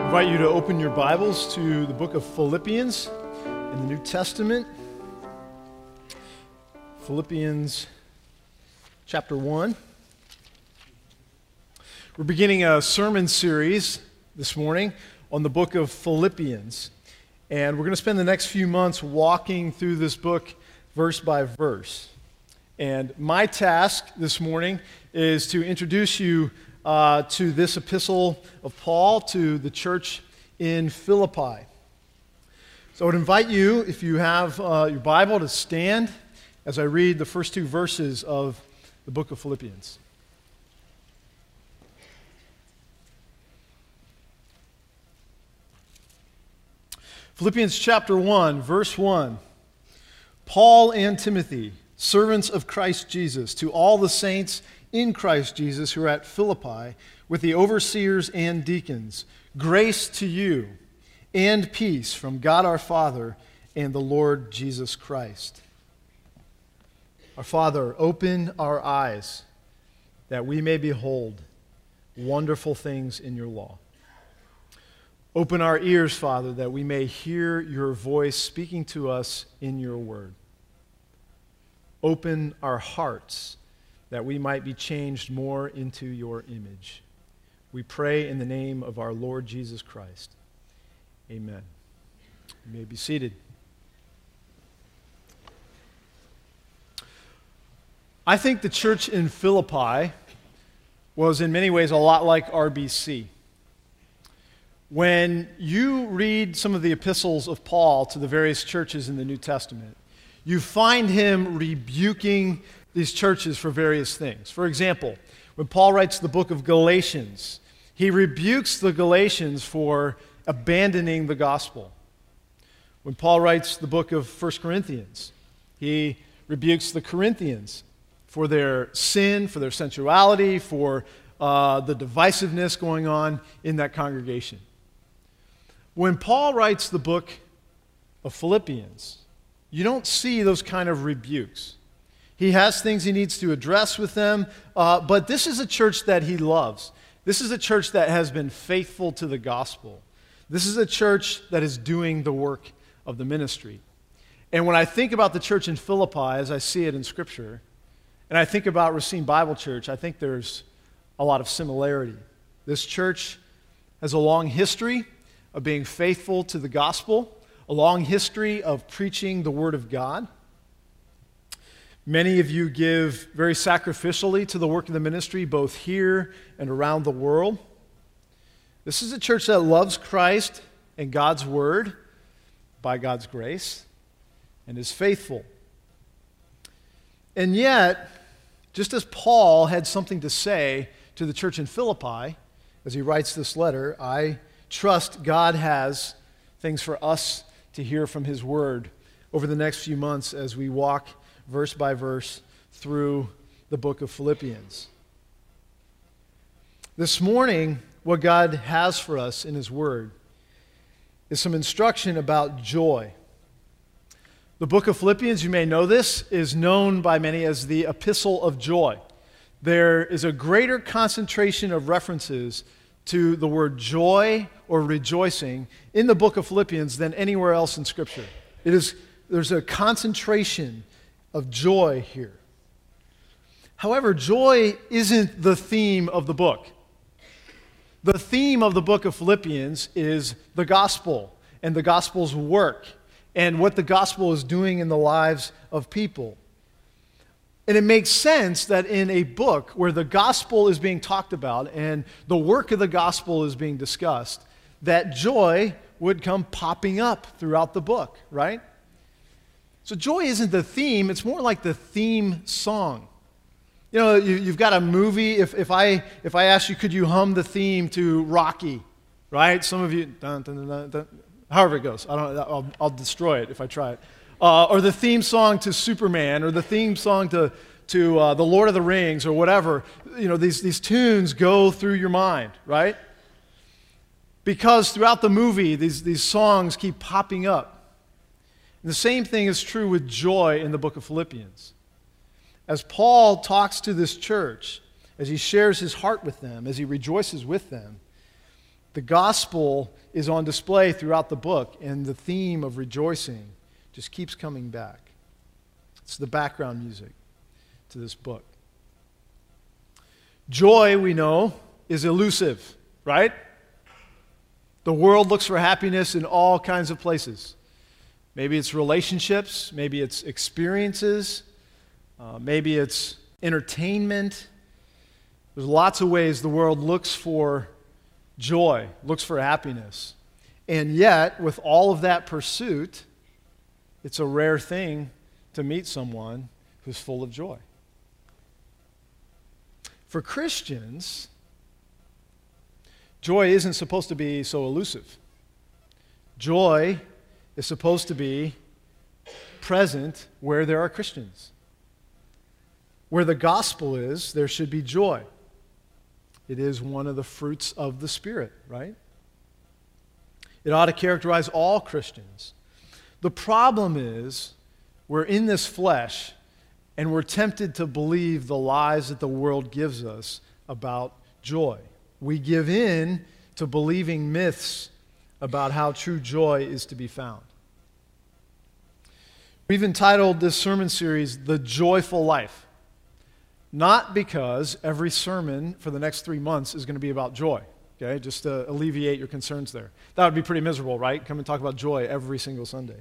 I invite you to open your Bibles to the book of Philippians in the New Testament. Philippians chapter 1. We're beginning a sermon series this morning on the book of Philippians. And we're going to spend the next few months walking through this book verse by verse. And my task this morning is to introduce you to this epistle of Paul to the church in Philippi. So I would invite you, if you have your Bible, to stand as I read the first two verses of the book of Philippians. Philippians chapter 1, verse 1. Paul and Timothy, servants of Christ Jesus, to all the saints in Christ Jesus who are at Philippi, with the overseers and deacons, grace to you and peace from God our Father and the Lord Jesus Christ. Our Father, open our eyes that we may behold wonderful things in your law. Open our ears, Father, that we may hear your voice speaking to us in your word. Open our hearts that we might be changed more into your image. We pray in the name of our Lord Jesus Christ. Amen. You may be seated. I think the church in Philippi was in many ways a lot like RBC. When you read some of the epistles of Paul to the various churches in the New Testament, you find him rebuking these churches for various things. For example, when Paul writes the book of Galatians, he rebukes the Galatians for abandoning the gospel. When Paul writes the book of 1 Corinthians, he rebukes the Corinthians for their sin, for their sensuality, for the divisiveness going on in that congregation. When Paul writes the book of Philippians, you don't see those kind of rebukes. He has things he needs to address with them, but this is a church that he loves. This is a church that has been faithful to the gospel. This is a church that is doing the work of the ministry. And when I think about the church in Philippi as I see it in Scripture, and I think about Racine Bible Church, I think there's a lot of similarity. This church has a long history of being faithful to the gospel, a long history of preaching the Word of God. Many of you give very sacrificially to the work of the ministry, both here and around the world. This is a church that loves Christ and God's Word by God's grace and is faithful. And yet, just as Paul had something to say to the church in Philippi, as he writes this letter, I trust God has things for us to hear from his word over the next few months as we walk verse by verse through the book of Philippians. This morning, what God has for us in his word is some instruction about joy. The book of Philippians, you may know this, is known by many as the Epistle of Joy. There is a greater concentration of references to the word joy or rejoicing in the book of Philippians than anywhere else in Scripture. There's a concentration of joy here. However, joy isn't the theme of the book. The theme of the book of Philippians is the gospel and the gospel's work and what the gospel is doing in the lives of people. And it makes sense that in a book where the gospel is being talked about and the work of the gospel is being discussed, that joy would come popping up throughout the book, right? So joy isn't the theme, it's more like the theme song. You know, you've got a movie, if I ask you, could you hum the theme to Rocky, right? Some of you, dun, dun, dun, dun, however it goes, I'll destroy it if I try it. Or the theme song to Superman, or the theme song to The Lord of the Rings, or whatever. You know, these tunes go through your mind, right? Because throughout the movie, these songs keep popping up. And the same thing is true with joy in the book of Philippians. As Paul talks to this church, as he shares his heart with them, as he rejoices with them, The gospel is on display throughout the book, and the theme of rejoicing just keeps coming back. It's the background music to this book. Joy, we know, is elusive, right? The world looks for happiness in all kinds of places. Maybe it's relationships, maybe it's experiences, maybe it's entertainment. There's lots of ways the world looks for joy, looks for happiness. And yet, with all of that pursuit, it's a rare thing to meet someone who's full of joy. For Christians, joy isn't supposed to be so elusive. Joy is supposed to be present where there are Christians. Where the gospel is, there should be joy. It is one of the fruits of the Spirit, right? It ought to characterize all Christians. The problem is, we're in this flesh, and we're tempted to believe the lies that the world gives us about joy. We give in to believing myths about how true joy is to be found. We've entitled this sermon series, The Joyful Life. Not because every sermon for the next 3 months is going to be about joy, okay? Just to alleviate your concerns there. That would be pretty miserable, right? Come and talk about joy every single Sunday.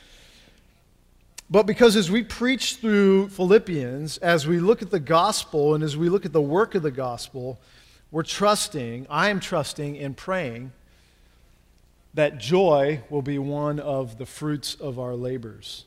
But because as we preach through Philippians, as we look at the gospel and as we look at the work of the gospel, I am trusting and praying that joy will be one of the fruits of our labors.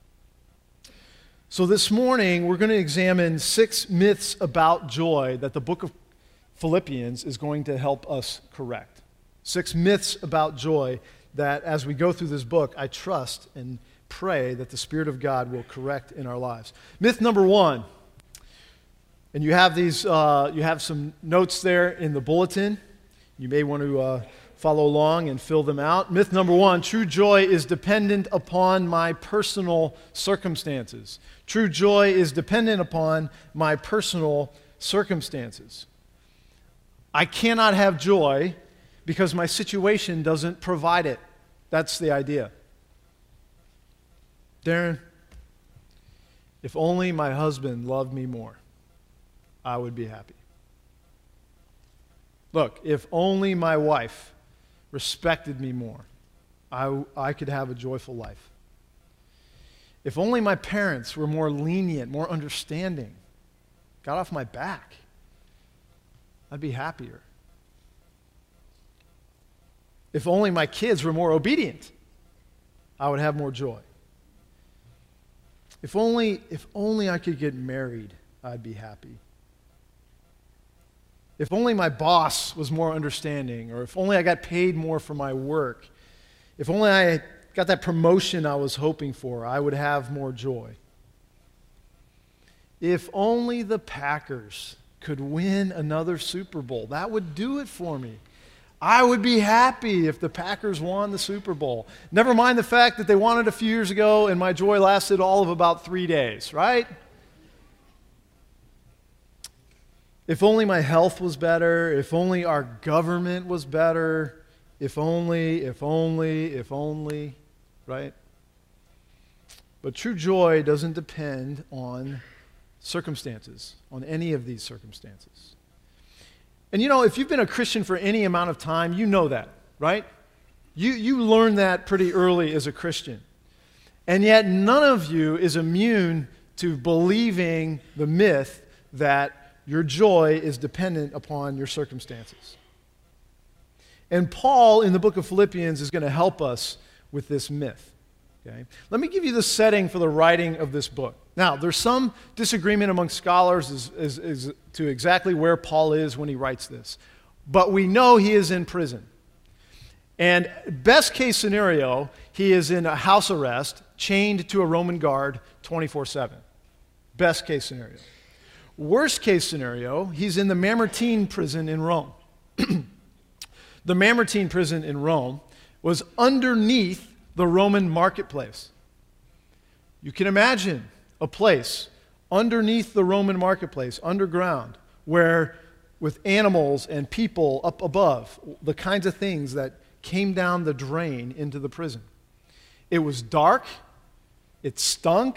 So this morning, we're going to examine 6 myths about joy that the book of Philippians is going to help us correct. 6 myths about joy that as we go through this book, I trust and pray that the Spirit of God will correct in our lives. Myth number 1, and you have these, you have some notes there in the bulletin. You may want to follow along and fill them out. Myth number 1, true joy is dependent upon my personal circumstances. True joy is dependent upon my personal circumstances. I cannot have joy because my situation doesn't provide it. That's the idea. Darren, if only my husband loved me more, I would be happy. Look, if only my wife respected me more, I could have a joyful life. If only my parents were more lenient, more understanding, got off my back, I'd be happier. If only my kids were more obedient, I would have more joy. If only I could get married, I'd be happy. If only my boss was more understanding, or if only I got paid more for my work, if only I got that promotion I was hoping for, I would have more joy. If only the Packers could win another Super Bowl, that would do it for me. I would be happy if the Packers won the Super Bowl. Never mind the fact that they won it a few years ago and my joy lasted all of about 3 days, right? If only my health was better, if only our government was better, if only, right? But true joy doesn't depend on circumstances, on any of these circumstances. And you know, if you've been a Christian for any amount of time, you know that, right? You learn that pretty early as a Christian. And yet none of you is immune to believing the myth that your joy is dependent upon your circumstances. And Paul in the book of Philippians is going to help us with this myth. Okay? Let me give you the setting for the writing of this book. Now, there's some disagreement among scholars as to exactly where Paul is when he writes this. But we know he is in prison. And best case scenario, he is in a house arrest, chained to a Roman guard 24/7. Best case scenario. Worst case scenario, he's in the Mamertine prison in Rome. The Mamertine prison in Rome was underneath the Roman marketplace. You can imagine a place underneath the Roman marketplace, underground, where with animals and people up above, the kinds of things that came down the drain into the prison. It was dark. It stunk.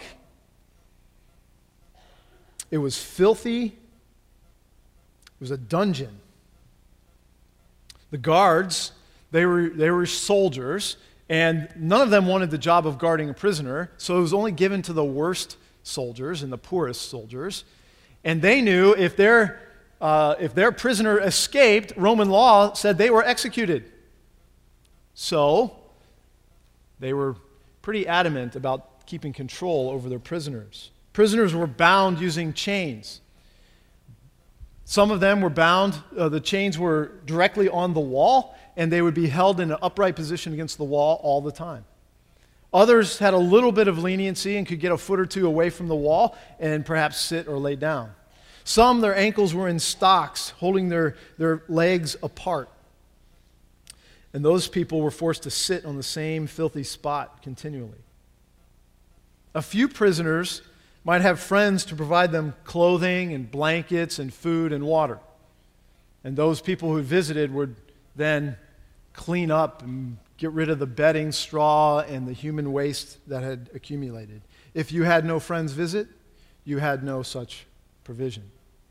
It was filthy. It was a dungeon. The guards, they were soldiers, and none of them wanted the job of guarding a prisoner, so it was only given to the worst soldiers and the poorest soldiers. And they knew if their prisoner escaped, Roman law said they were executed. So they were pretty adamant about keeping control over their prisoners. Prisoners were bound using chains. Some of them were bound, the chains were directly on the wall, and they would be held in an upright position against the wall all the time. Others had a little bit of leniency and could get a foot or two away from the wall and perhaps sit or lay down. Some, their ankles were in stocks, holding their legs apart. And those people were forced to sit on the same filthy spot continually. A few prisoners might have friends to provide them clothing and blankets and food and water. And those people who visited would then clean up and get rid of the bedding, straw, and the human waste that had accumulated. If you had no friends visit, you had no such provision.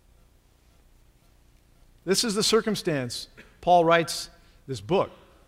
This is the circumstance Paul writes this book.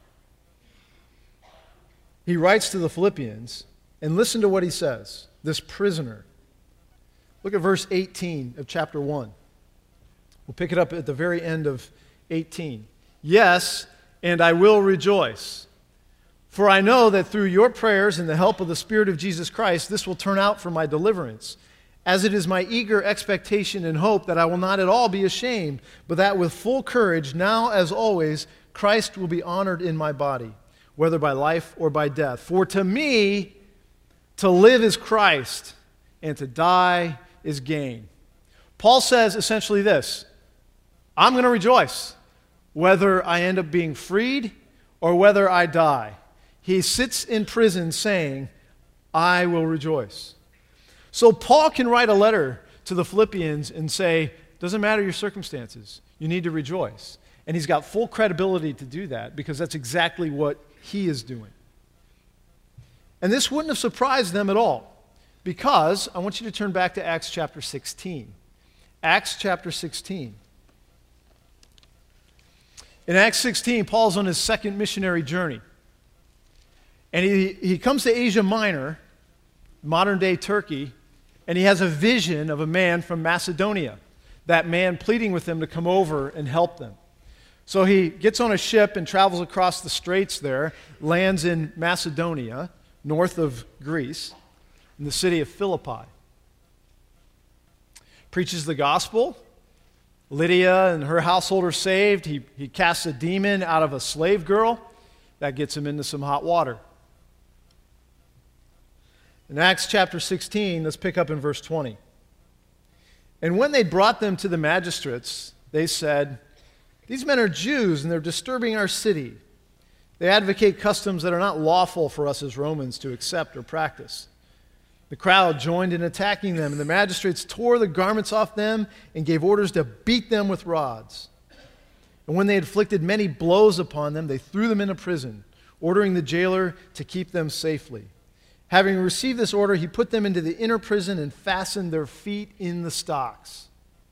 He writes to the Philippians, and listen to what he says, this prisoner. Look at verse 18 of chapter 1. We'll pick it up at the very end of 18. Yes, and I will rejoice, for I know that through your prayers and the help of the Spirit of Jesus Christ, this will turn out for my deliverance, as it is my eager expectation and hope that I will not at all be ashamed, but that with full courage, now as always, Christ will be honored in my body, whether by life or by death. For to me, to live is Christ, and to die is gain. Paul says essentially this: I'm going to rejoice, whether I end up being freed or whether I die. He sits in prison saying, I will rejoice. So Paul can write a letter to the Philippians and say, doesn't matter your circumstances, you need to rejoice. And he's got full credibility to do that because that's exactly what he is doing. And this wouldn't have surprised them at all, because I want you to turn back to Acts chapter 16. Acts chapter 16. In Acts 16, Paul's on his second missionary journey. And he comes to Asia Minor, modern-day Turkey, and he has a vision of a man from Macedonia, that man pleading with him to come over and help them. So he gets on a ship and travels across the straits there, lands in Macedonia, north of Greece, in the city of Philippi. Preaches the gospel. Lydia and her household are saved. He casts a demon out of a slave girl. That gets him into some hot water. In Acts chapter 16, let's pick up in verse 20. And when they brought them to the magistrates, they said, these men are Jews and they're disturbing our city. They advocate customs that are not lawful for us as Romans to accept or practice. The crowd joined in attacking them, and the magistrates tore the garments off them and gave orders to beat them with rods. And when they had inflicted many blows upon them, they threw them into prison, ordering the jailer to keep them safely. Having received this order, he put them into the inner prison and fastened their feet in the stocks.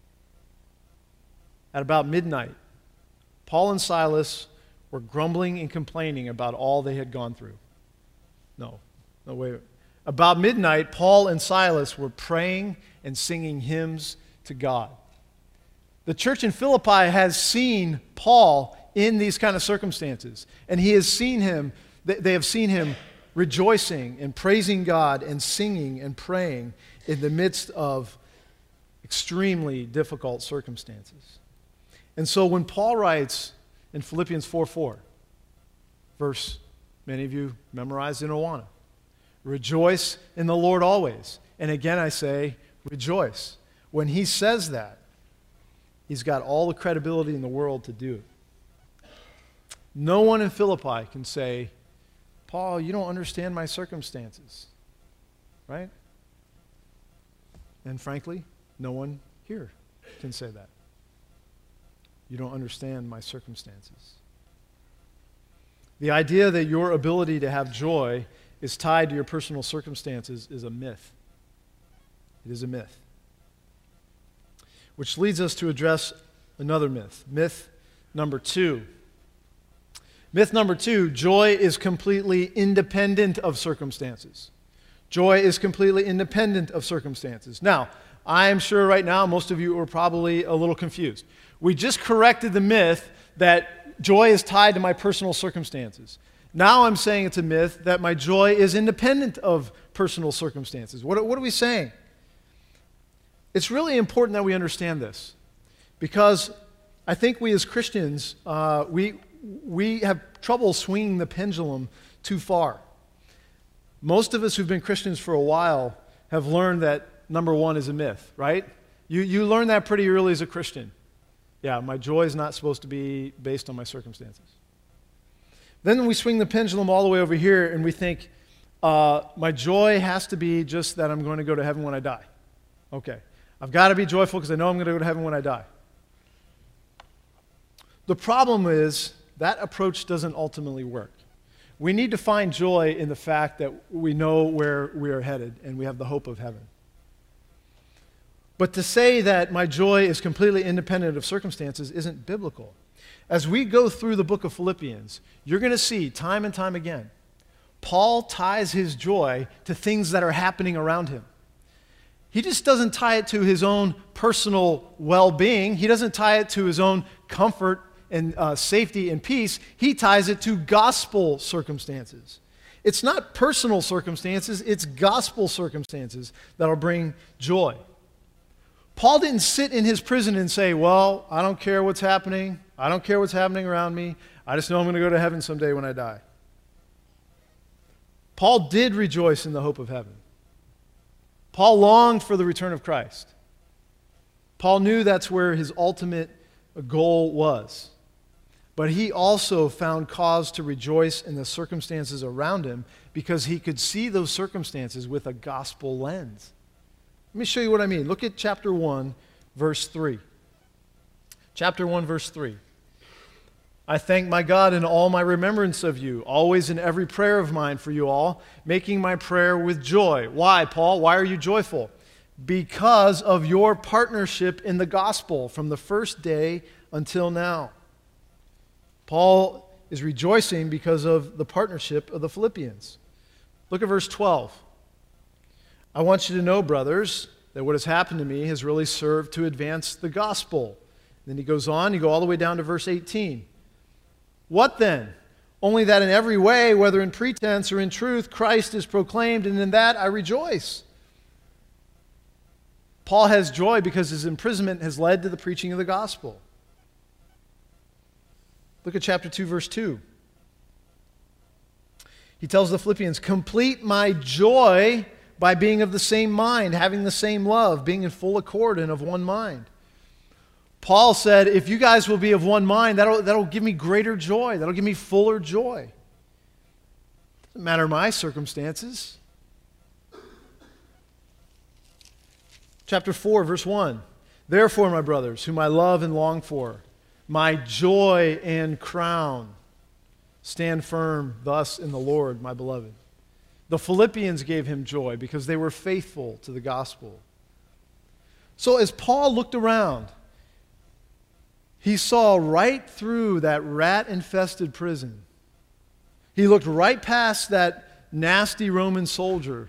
At about midnight, Paul and Silas were grumbling and complaining about all they had gone through. No, wait. About midnight, Paul and Silas were praying and singing hymns to God. The church in Philippi has seen Paul in these kind of circumstances, and they have seen him rejoicing and praising God and singing and praying in the midst of extremely difficult circumstances. And so when Paul writes in Philippians 4:4, verse many of you memorized in Awana, rejoice in the Lord always. And again I say, rejoice. When he says that, he's got all the credibility in the world to do it. No one in Philippi can say, Paul, you don't understand my circumstances. Right? And frankly, no one here can say that. You don't understand my circumstances. The idea that your ability to have joy is tied to your personal circumstances is a myth. It is a myth. Which leads us to address another myth. Myth number 2. Myth number 2, joy is completely independent of circumstances. Joy is completely independent of circumstances. Now, I am sure right now most of you are probably a little confused. We just corrected the myth that joy is tied to my personal circumstances. Now I'm saying it's a myth that my joy is independent of personal circumstances. What are we saying? It's really important that we understand this because I think we as Christians, we have trouble swinging the pendulum too far. Most of us who've been Christians for a while have learned that number 1 is a myth, right? You learn that pretty early as a Christian. Yeah, my joy is not supposed to be based on my circumstances. Then we swing the pendulum all the way over here and we think, my joy has to be just that I'm going to go to heaven when I die. Okay, I've got to be joyful because I know I'm going to go to heaven when I die. The problem is that approach doesn't ultimately work. We need to find joy in the fact that we know where we are headed and we have the hope of heaven. But to say that my joy is completely independent of circumstances isn't biblical. As we go through the book of Philippians, you're going to see time and time again, Paul ties his joy to things that are happening around him. He just doesn't tie it to his own personal well-being. He doesn't tie it to his own comfort and safety and peace. He ties it to gospel circumstances. It's not personal circumstances, it's gospel circumstances that'll bring joy. Paul didn't sit in his prison and say, well, I don't care what's happening. I don't care what's happening around me. I just know I'm going to go to heaven someday when I die. Paul did rejoice in the hope of heaven. Paul longed for the return of Christ. Paul knew that's where his ultimate goal was. But he also found cause to rejoice in the circumstances around him because he could see those circumstances with a gospel lens. Let me show you what I mean. Look at chapter 1, verse 3. Chapter 1, verse 3. I thank my God in all my remembrance of you, always in every prayer of mine for you all, making my prayer with joy. Why, Paul? Why are you joyful? Because of your partnership in the gospel from the first day until now. Paul is rejoicing because of the partnership of the Philippians. Look at verse 12. I want you to know, brothers, that what has happened to me has really served to advance the gospel. Then he goes on, you go all the way down to verse 18. What then? Only that in every way, whether in pretense or in truth, Christ is proclaimed, and in that I rejoice. Paul has joy because his imprisonment has led to the preaching of the gospel. Look at chapter 2, verse 2. He tells the Philippians, complete my joy by being of the same mind, having the same love, being in full accord and of one mind. Paul said, if you guys will be of one mind, that'll give me greater joy. That'll give me fuller joy. Doesn't matter my circumstances. Chapter 4, verse 1. Therefore, my brothers, whom I love and long for, my joy and crown, stand firm thus in the Lord, my beloved. The Philippians gave him joy because they were faithful to the gospel. So as Paul looked around, he saw right through that rat-infested prison. He looked right past that nasty Roman soldier.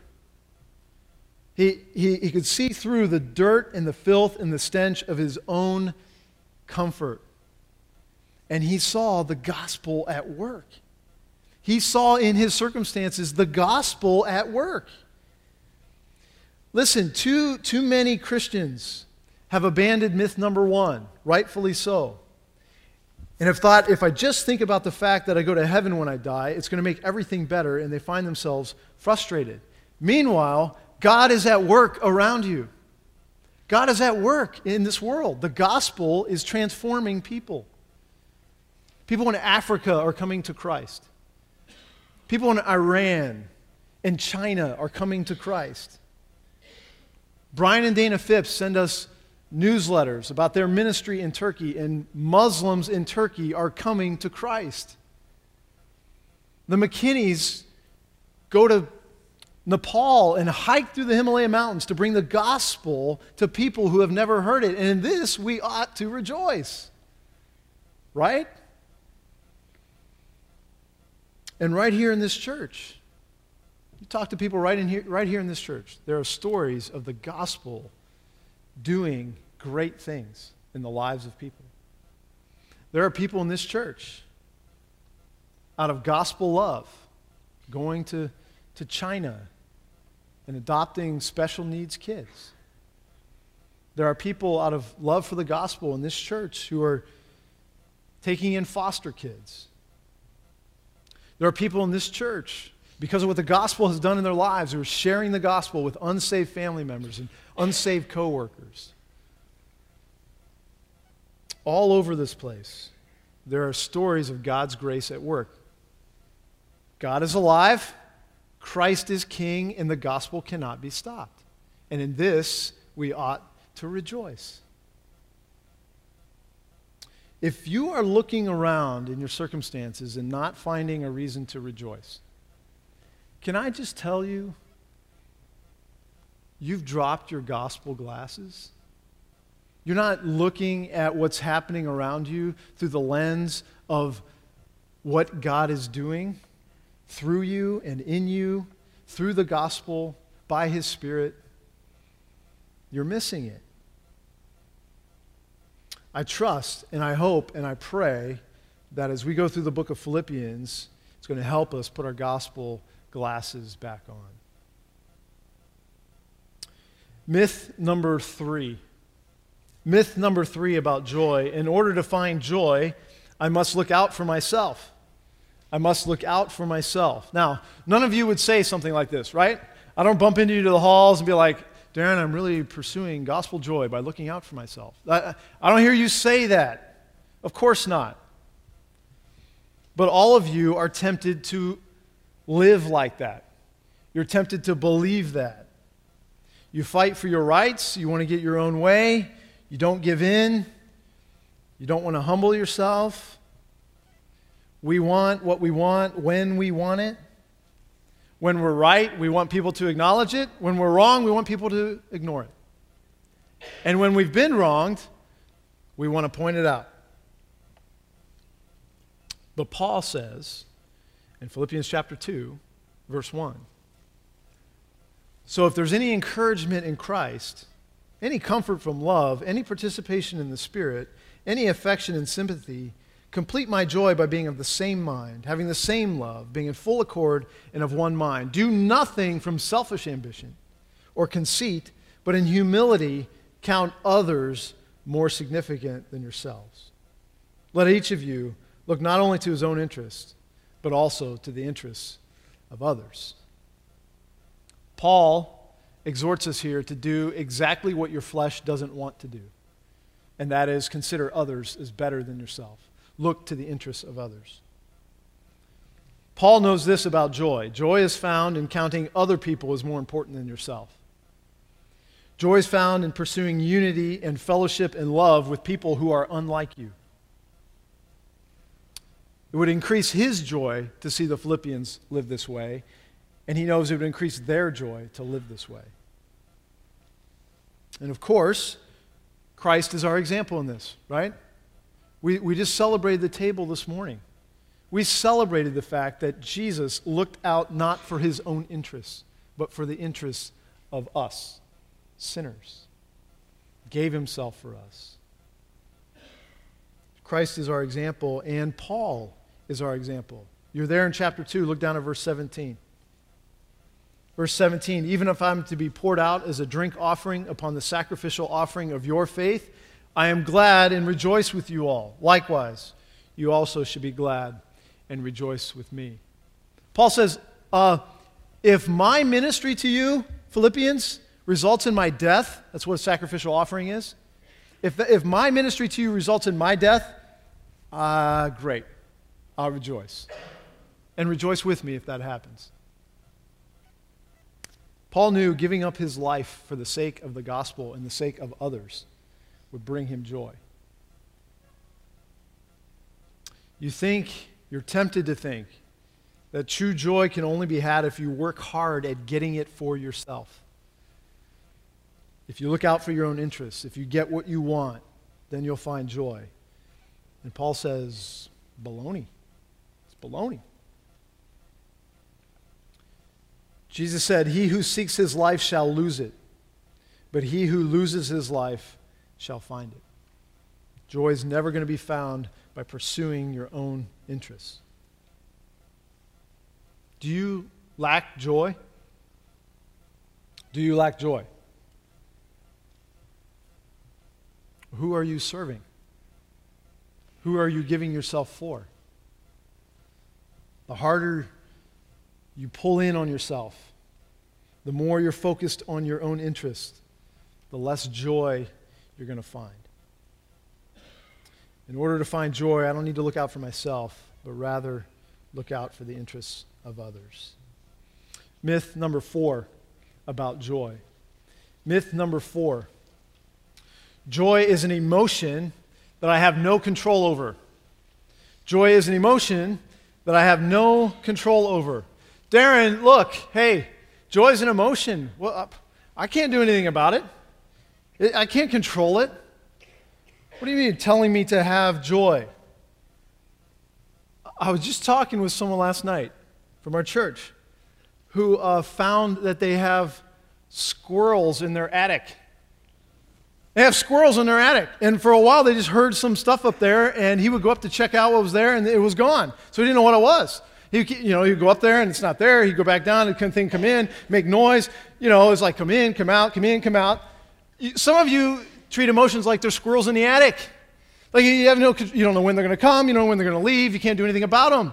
He could see through the dirt and the filth and the stench of his own comfort. And he saw the gospel at work. He saw in his circumstances the gospel at work. Listen, too many Christians have abandoned myth number 1, rightfully so, and have thought, if I just think about the fact that I go to heaven when I die, it's going to make everything better, and they find themselves frustrated. Meanwhile, God is at work around you. God is at work in this world. The gospel is transforming people. People in Africa are coming to Christ. People in Iran and China are coming to Christ. Brian and Dana Phipps send us newsletters about their ministry in Turkey, and Muslims in Turkey are coming to Christ. The McKinneys go to Nepal and hike through the Himalaya mountains to bring the gospel to people who have never heard it. And in this, we ought to rejoice. Right? And right here in this church, you talk to people right here in this church, there are stories of the gospel doing great things in the lives of people. There are people in this church, out of gospel love, going to China and adopting special needs kids. There are people out of love for the gospel in this church who are taking in foster kids. There are people in this church, because of what the gospel has done in their lives, who are sharing the gospel with unsaved family members and unsaved coworkers. All over this place, there are stories of God's grace at work. God is alive, Christ is king, and the gospel cannot be stopped. And in this, we ought to rejoice. If you are looking around in your circumstances and not finding a reason to rejoice, can I just tell you, you've dropped your gospel glasses. You're not looking at what's happening around you through the lens of what God is doing through you and in you, through the gospel, by His Spirit. You're missing it. I trust and I hope and I pray that as we go through the book of Philippians, it's going to help us put our gospel glasses back on. Myth number 3. Myth number 3 about joy. In order to find joy, I must look out for myself. I must look out for myself. Now, none of you would say something like this, right? I don't bump into you to the halls and be like, Darren, I'm really pursuing gospel joy by looking out for myself. I don't hear you say that. Of course not. But all of you are tempted to live like that. You're tempted to believe that. You fight for your rights. You want to get your own way. You don't give in. You don't want to humble yourself. We want what we want when we want it. When we're right, we want people to acknowledge it. When we're wrong, we want people to ignore it. And when we've been wronged, we want to point it out. But Paul says in Philippians chapter 2, verse 1, so if there's any encouragement in Christ, any comfort from love, any participation in the Spirit, any affection and sympathy, complete my joy by being of the same mind, having the same love, being in full accord and of one mind. Do nothing from selfish ambition or conceit, but in humility count others more significant than yourselves. Let each of you look not only to his own interests, but also to the interests of others. Paul exhorts us here to do exactly what your flesh doesn't want to do, and that is consider others as better than yourself. Look to the interests of others. Paul knows this about joy. Joy is found in counting other people as more important than yourself. Joy is found in pursuing unity and fellowship and love with people who are unlike you. It would increase his joy to see the Philippians live this way, and he knows it would increase their joy to live this way. And of course, Christ is our example in this, right? We just celebrated the table this morning. We celebrated the fact that Jesus looked out not for his own interests, but for the interests of us, sinners. Gave himself for us. Christ is our example, and Paul is our example. You're there in chapter 2. Look down at verse 17. Verse 17, even if I'm to be poured out as a drink offering upon the sacrificial offering of your faith, I am glad and rejoice with you all. Likewise, you also should be glad and rejoice with me. Paul says, if my ministry to you, Philippians, results in my death, that's what a sacrificial offering is. If my ministry to you results in my death, great. I'll rejoice. And rejoice with me if that happens. Paul knew giving up his life for the sake of the gospel and the sake of others would bring him joy. You're tempted to think that true joy can only be had if you work hard at getting it for yourself. If you look out for your own interests, if you get what you want, then you'll find joy. And Paul says, baloney. It's baloney. Jesus said, "He who seeks his life shall lose it, but he who loses his life shall find it." Joy is never going to be found by pursuing your own interests. Do you lack joy? Do you lack joy? Who are you serving? Who are you giving yourself for? The harder you pull in on yourself, the more you're focused on your own interest, the less joy you're going to find. In order to find joy, I don't need to look out for myself, but rather look out for the interests of others. Myth number 4 about joy. Myth number 4. Joy is an emotion that I have no control over. Joy is an emotion that I have no control over. Darren, look, hey, joy is an emotion. Well, I can't do anything about it. I can't control it. What do you mean telling me to have joy? I was just talking with someone last night from our church who found that they have squirrels in their attic. They have squirrels in their attic. And for a while, they just heard some stuff up there, and he would go up to check out what was there, and it was gone. So he didn't know what it was. He'd go up there, and it's not there. He'd go back down, and the thing come in, make noise. It's like come in, come out, come in, come out. Some of you treat emotions like they're squirrels in the attic. Like you don't know when they're going to come, you don't know when they're going to leave, you can't do anything about them.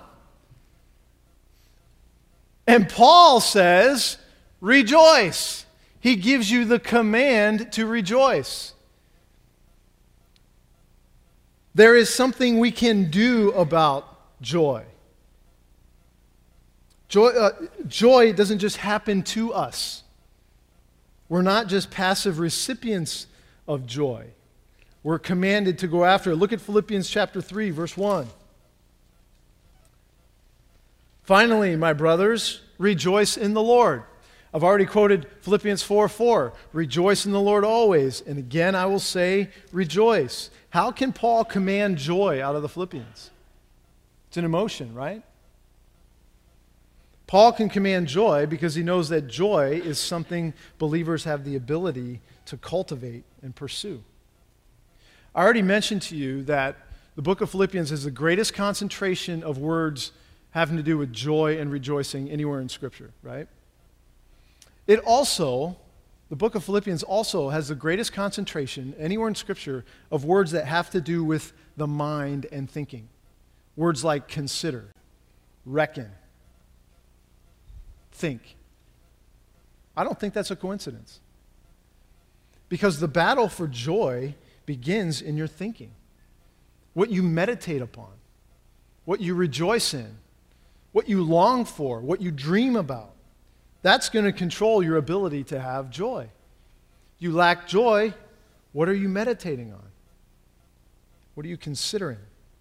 And Paul says, rejoice. He gives you the command to rejoice. There is something we can do about joy. Joy doesn't just happen to us. We're not just passive recipients of joy. We're commanded to go after it. Look at Philippians chapter 3, verse 1. Finally, my brothers, rejoice in the Lord. I've already quoted Philippians 4:4. Rejoice in the Lord always. And again, I will say, rejoice. How can Paul command joy out of the Philippians? It's an emotion, right? Paul can command joy because he knows that joy is something believers have the ability to cultivate and pursue. I already mentioned to you that the book of Philippians is the greatest concentration of words having to do with joy and rejoicing anywhere in Scripture, right? The book of Philippians also has the greatest concentration anywhere in Scripture of words that have to do with the mind and thinking. Words like consider, reckon, think. I don't think that's a coincidence. Because the battle for joy begins in your thinking. What you meditate upon, what you rejoice in, what you long for, what you dream about. That's going to control your ability to have joy. You lack joy, what are you meditating on? What are you considering?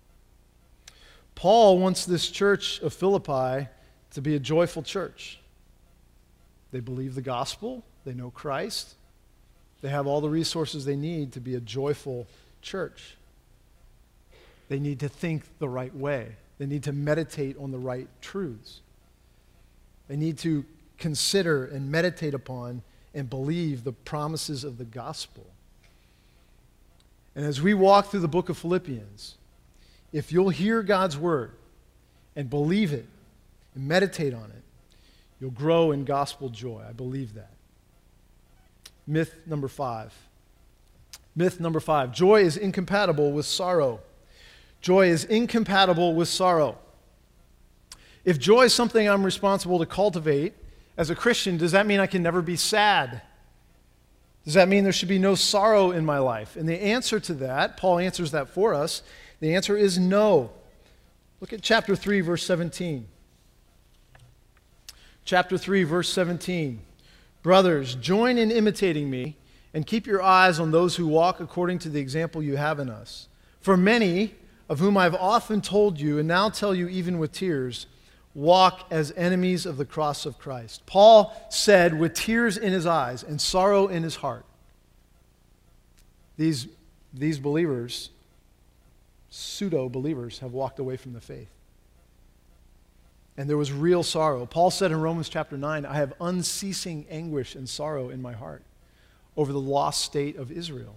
Paul wants this church of Philippi to be a joyful church. They believe the gospel, they know Christ, they have all the resources they need to be a joyful church. They need to think the right way. They need to meditate on the right truths. They need to consider and meditate upon and believe the promises of the gospel. And as we walk through the book of Philippians, if you'll hear God's word and believe it and meditate on it, you'll grow in gospel joy. I believe that. Myth number 5. Myth number 5. Joy is incompatible with sorrow. Joy is incompatible with sorrow. If joy is something I'm responsible to cultivate as a Christian, does that mean I can never be sad? Does that mean there should be no sorrow in my life? And the answer to that, Paul answers that for us, the answer is no. Look at chapter 3, verse 17. Chapter 3, verse 17. Brothers, join in imitating me and keep your eyes on those who walk according to the example you have in us. For many, of whom I've often told you, and now tell you even with tears, walk as enemies of the cross of Christ. Paul said with tears in his eyes and sorrow in his heart, these believers, pseudo-believers, have walked away from the faith. And there was real sorrow. Paul said in Romans chapter 9, I have unceasing anguish and sorrow in my heart over the lost state of Israel.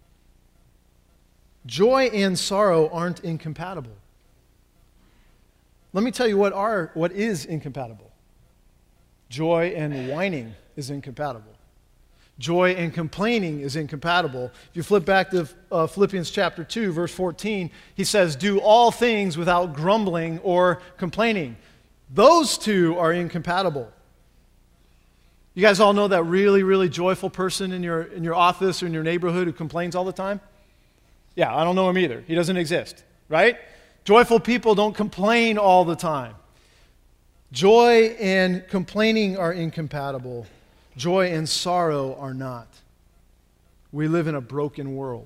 Joy and sorrow aren't incompatible. Let me tell you what is incompatible. Joy and whining is incompatible. Joy and complaining is incompatible. If you flip back to Philippians chapter 2, verse 14, he says, do all things without grumbling or complaining. Those two are incompatible. You guys all know that really, really joyful person in your office or in your neighborhood who complains all the time? Yeah, I don't know him either. He doesn't exist, right? Joyful people don't complain all the time. Joy and complaining are incompatible. Joy and sorrow are not. We live in a broken world.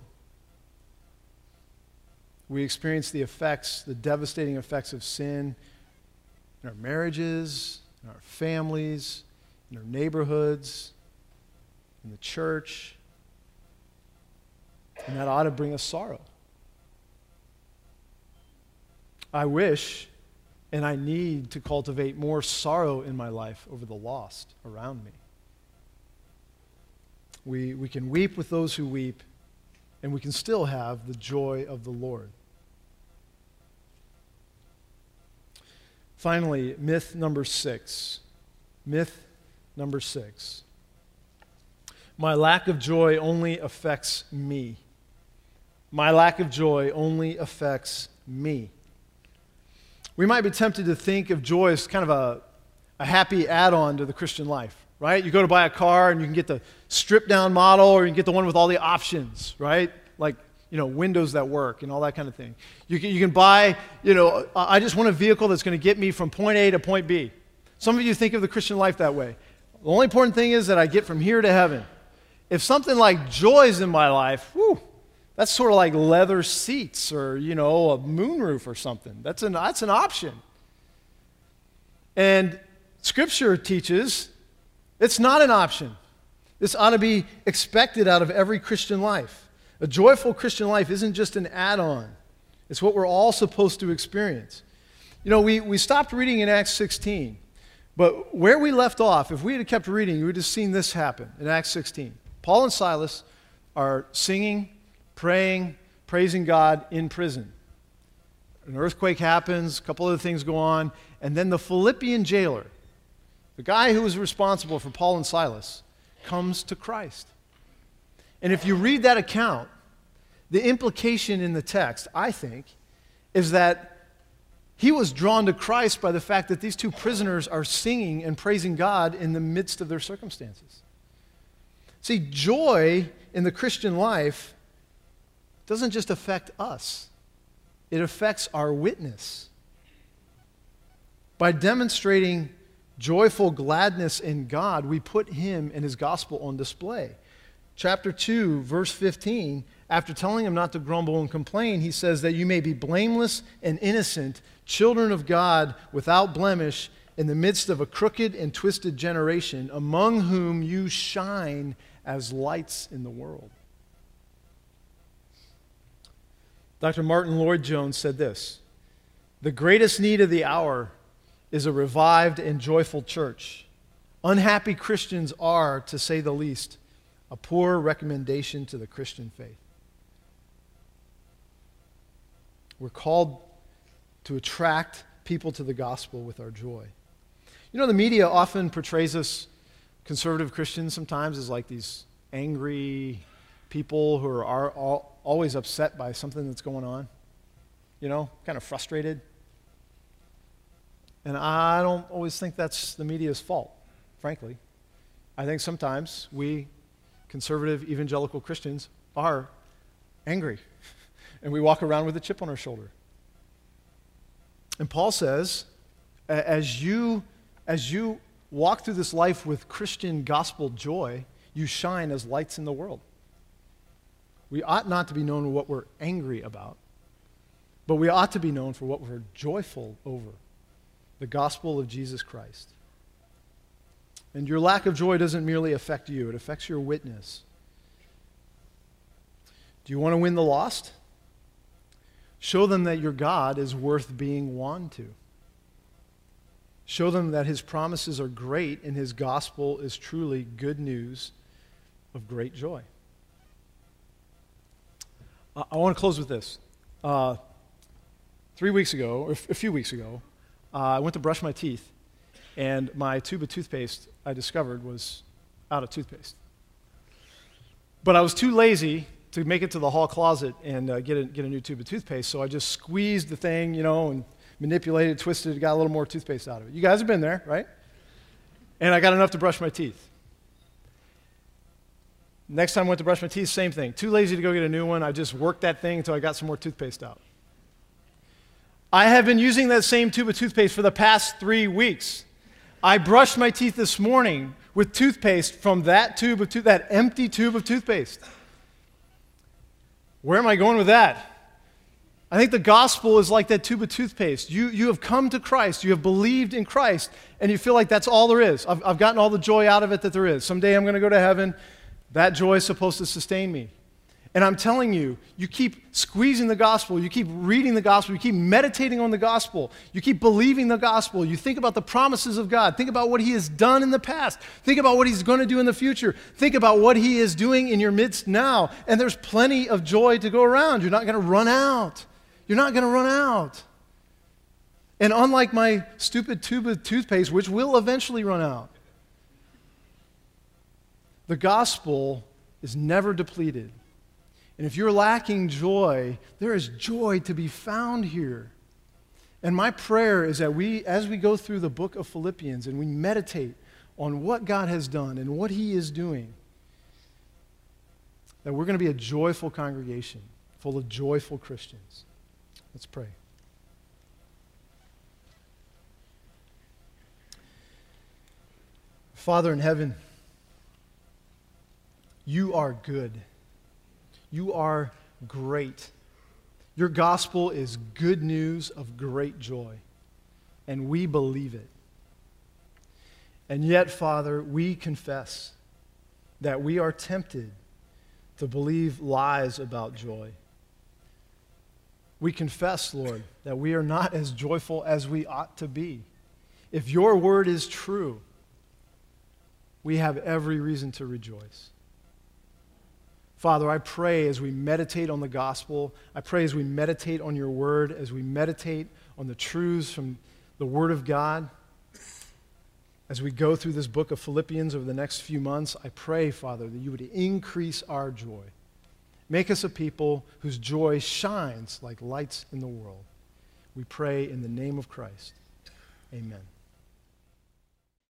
We experience the devastating effects of sin in our marriages, in our families, in our neighborhoods, in the church. And that ought to bring us sorrow. I wish and I need to cultivate more sorrow in my life over the lost around me. We can weep with those who weep, and we can still have the joy of the Lord. Finally, myth number 6. Myth number 6. My lack of joy only affects me. My lack of joy only affects me. We might be tempted to think of joy as kind of a happy add-on to the Christian life, right? You go to buy a car and you can get the stripped-down model, or you can get the one with all the options, right? Like, windows that work and all that kind of thing. You can buy, I just want a vehicle that's going to get me from point A to point B. Some of you think of the Christian life that way. The only important thing is that I get from here to heaven. If something like joy is in my life, that's sort of like leather seats or, a moonroof or something. That's an option. And Scripture teaches it's not an option. This ought to be expected out of every Christian life. A joyful Christian life isn't just an add-on. It's what we're all supposed to experience. We stopped reading in Acts 16, but where we left off, if we had kept reading, you would have seen this happen in Acts 16. Paul and Silas are singing, praying, praising God in prison. An earthquake happens, a couple other things go on, and then the Philippian jailer, the guy who was responsible for Paul and Silas, comes to Christ. And if you read that account, the implication in the text, I think, is that he was drawn to Christ by the fact that these two prisoners are singing and praising God in the midst of their circumstances. See, joy in the Christian life doesn't just affect us. It affects our witness. By demonstrating joyful gladness in God, we put him and his gospel on display. Chapter 2, verse 15, after telling him not to grumble and complain, he says that you may be blameless and innocent, children of God without blemish, in the midst of a crooked and twisted generation, among whom you shine as lights in the world. Dr. Martin Lloyd-Jones said this: the greatest need of the hour is a revived and joyful church. Unhappy Christians are, to say the least, a poor recommendation to the Christian faith. We're called to attract people to the gospel with our joy. The media often portrays us conservative Christians sometimes as like these angry people who are always upset by something that's going on, kind of frustrated. And I don't always think that's the media's fault, frankly. I think sometimes we conservative evangelical Christians are angry, and we walk around with a chip on our shoulder. And Paul says, as you walk through this life with Christian gospel joy, you shine as lights in the world. We ought not to be known for what we're angry about, but we ought to be known for what we're joyful over, the gospel of Jesus Christ. And your lack of joy doesn't merely affect you, it affects your witness. Do you want to win the lost? Show them that your God is worth being won to. Show them that his promises are great and his gospel is truly good news of great joy. I want to close with this. 3 weeks ago, or a few weeks ago, I went to brush my teeth, and my tube of toothpaste I discovered was out of toothpaste. But I was too lazy to make it to the hall closet and get a new tube of toothpaste, so I just squeezed the thing, and manipulated, twisted, got a little more toothpaste out of it. You guys have been there, right? And I got enough to brush my teeth. Next time I went to brush my teeth, same thing. Too lazy to go get a new one. I just worked that thing until I got some more toothpaste out. I have been using that same tube of toothpaste for the past 3 weeks. I brushed my teeth this morning with toothpaste from that empty tube of toothpaste. Where am I going with that? I think the gospel is like that tube of toothpaste. You have come to Christ, you have believed in Christ, and you feel like that's all there is. I've gotten all the joy out of it that there is. Someday I'm going to go to heaven. That joy is supposed to sustain me. And I'm telling you, you keep squeezing the gospel, you keep reading the gospel, you keep meditating on the gospel, you keep believing the gospel, you think about the promises of God, think about what he has done in the past, think about what he's going to do in the future, think about what he is doing in your midst now, and there's plenty of joy to go around. You're not going to run out. You're not going to run out. And unlike my stupid tube of toothpaste, which will eventually run out, the gospel is never depleted. And if you're lacking joy, there is joy to be found here. And my prayer is that as we go through the book of Philippians and we meditate on what God has done and what he is doing, that we're going to be a joyful congregation full of joyful Christians. Let's pray. Father in heaven, you are good. You are great. Your gospel is good news of great joy, and we believe it. And yet, Father, we confess that we are tempted to believe lies about joy. We confess, Lord, that we are not as joyful as we ought to be. If your word is true, we have every reason to rejoice. Father, I pray as we meditate on the gospel, I pray as we meditate on your word, as we meditate on the truths from the word of God, as we go through this book of Philippians over the next few months, I pray, Father, that you would increase our joy. Make us a people whose joy shines like lights in the world. We pray in the name of Christ. Amen.